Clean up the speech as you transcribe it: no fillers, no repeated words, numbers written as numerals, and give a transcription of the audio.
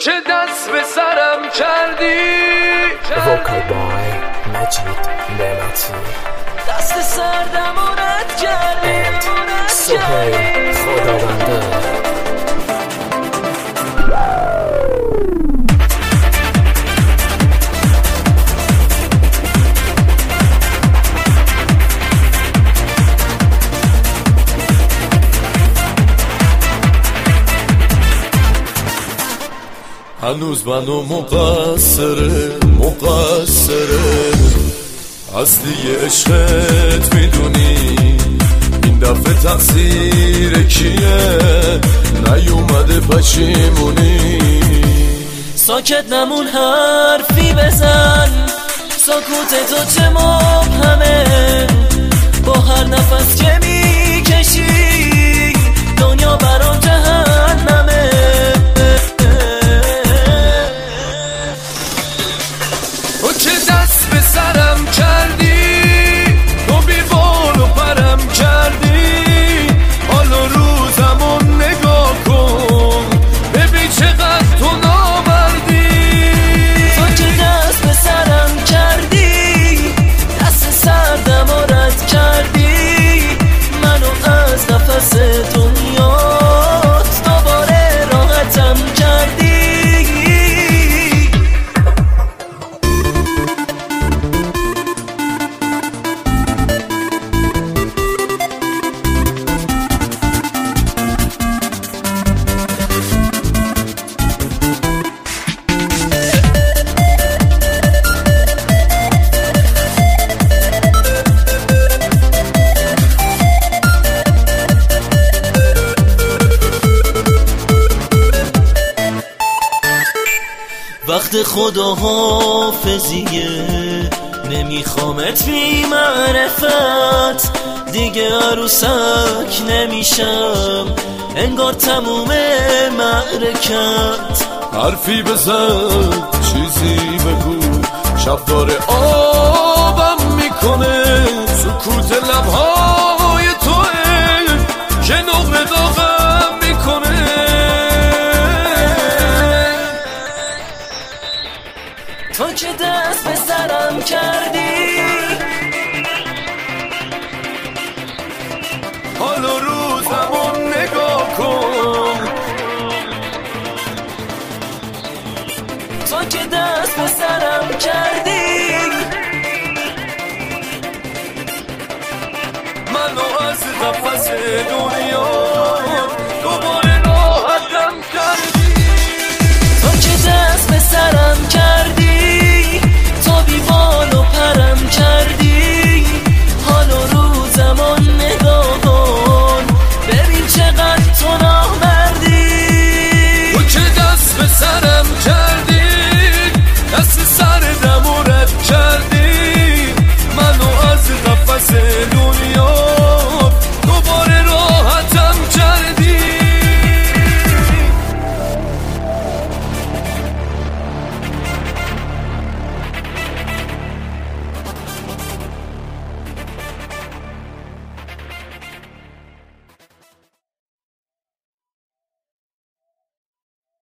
چه دست به سرم کردی. وکال بای مجید نعمتی، دست سردم و رد کردی. سهیل خداونده. هنوز منو مقصره اصلی عشقت میدونی. این دفعه تقصیر کیه؟ نیومده پشیمونی. ساکت نمون حرفی بزن، سکوت تو چه مبهمه. با هر نفس که میکشی دنیا برام جهنمه. تو چه دست به سرم کردی، تو بی بال و پرم کردی. حال و روزمون نگاه کن، ببین چقدر تو نامردی. تو چه دست به سرم کردی، دست سردم و رد کردی. منو از نفس دنیات دوباره راحتم کردی. وقت خداحافظیه، نمیخوامت بی معرفت. دیگه عروسک نمیشم، انگار تموم معرکت. حرفی بزن، چیزی بگو، شب داره آبم میکنه. سکوت لبهای توه که نقل داغم میکنه. تو که دست به سرم کردی، حال و روزمون نگاه کن. تو که دست به سرم کردی. منو از نفس دنیا دوباره راحتم کردی.